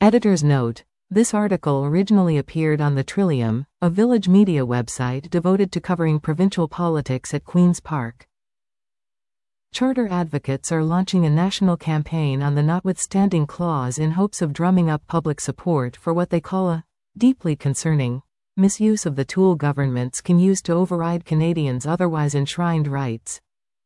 Editor's note: this article originally appeared on The Trillium, a village media website devoted to covering provincial politics at Queen's Park. Charter advocates are launching a national campaign on the notwithstanding clause in hopes of drumming up public support for what they call a deeply concerning misuse of the tool governments can use to override Canadians' otherwise enshrined rights.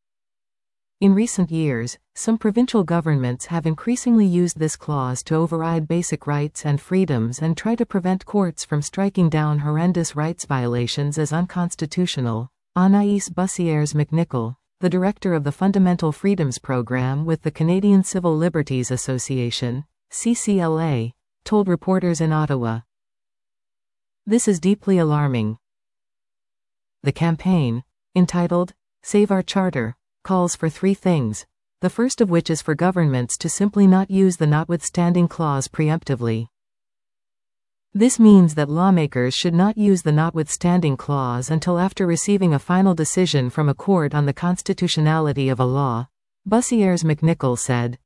In recent years, some provincial governments have increasingly used this clause to override basic rights and freedoms and try to prevent courts from striking down horrendous rights violations as unconstitutional. Anaïs Bussières-McNicholl, the director of the Fundamental Freedoms Program with the Canadian Civil Liberties Association, CCLA, told reporters in Ottawa. This is deeply alarming. The campaign, entitled Save Our Charter, calls for three things, the first of which is for governments to simply not use the notwithstanding clause preemptively. This means that lawmakers should not use the notwithstanding clause until after receiving a final decision from a court on the constitutionality of a law, Bussières-McNicholl said.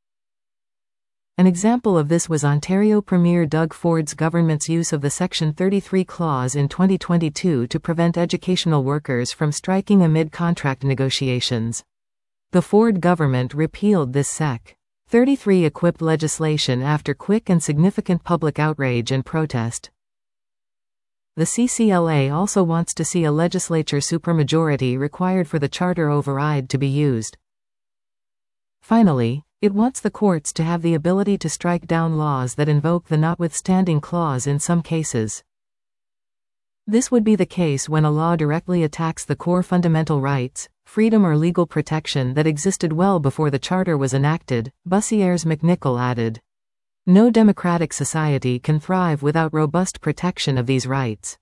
An example of this was Ontario Premier Doug Ford's government's use of the Section 33 clause in 2022 to prevent educational workers from striking amid contract negotiations. The Ford government repealed this Sec. 33 equipped legislation after quick and significant public outrage and protest. The CCLA also wants to see a legislature supermajority required for the charter override to be used. Finally, it wants the courts to have the ability to strike down laws that invoke the notwithstanding clause in some cases. This would be the case when a law directly attacks the core fundamental rights, freedom or legal protection that existed well before the Charter was enacted, Bussières-McNicholl added. No democratic society can thrive without robust protection of these rights.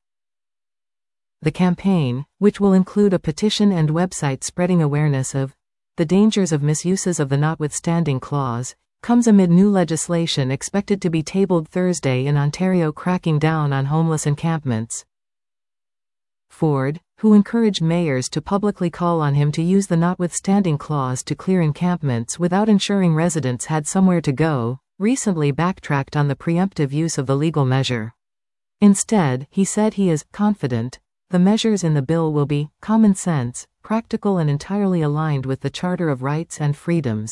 The campaign, which will include a petition and website spreading awareness of the dangers of misuses of the notwithstanding clause, comes amid new legislation expected to be tabled Thursday in Ontario cracking down on homeless encampments. Ford, who encouraged mayors to publicly call on him to use the notwithstanding clause to clear encampments without ensuring residents had somewhere to go, recently backtracked on the preemptive use of the legal measure. Instead, he said he is confident the measures in the bill will be common sense, practical and entirely aligned with the Charter of Rights and Freedoms.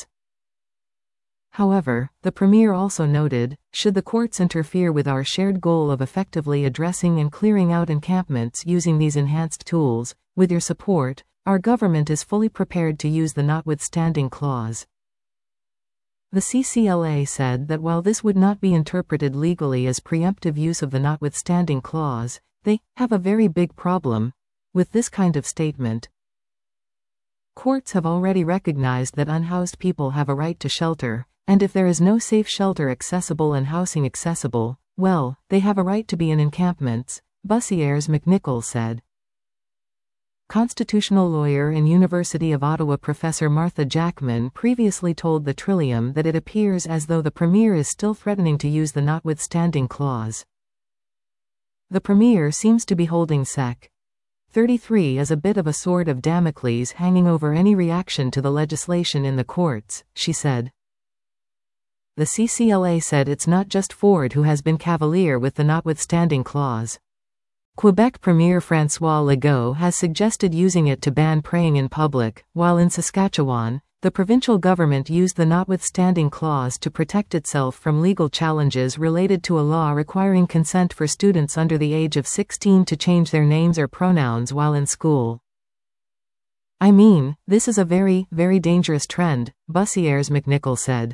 However, the Premier also noted, should the courts interfere with our shared goal of effectively addressing and clearing out encampments using these enhanced tools, with your support, our government is fully prepared to use the notwithstanding clause. The CCLA said that while this would not be interpreted legally as preemptive use of the notwithstanding clause, they have a very big problem with this kind of statement. Courts have already recognized that unhoused people have a right to shelter, and if there is no safe shelter accessible and housing accessible, well, they have a right to be in encampments, Bussières-McNicholl said. Constitutional lawyer and University of Ottawa Professor Martha Jackman previously told The Trillium that it appears as though the Premier is still threatening to use the notwithstanding clause. The Premier seems to be holding Sec. 33 as a bit of a sword of Damocles hanging over any reaction to the legislation in the courts, she said. The CCLA said it's not just Ford who has been cavalier with the notwithstanding clause. Quebec Premier François Legault has suggested using it to ban praying in public, while in Saskatchewan, the provincial government used the notwithstanding clause to protect itself from legal challenges related to a law requiring consent for students under the age of 16 to change their names or pronouns while in school. I mean, this is a very, very dangerous trend, Bussières-McNicholl said.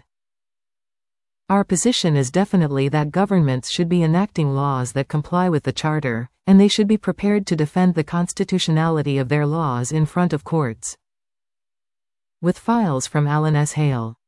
Our position is definitely that governments should be enacting laws that comply with the Charter, and they should be prepared to defend the constitutionality of their laws in front of courts. With files from Alan S. Hale.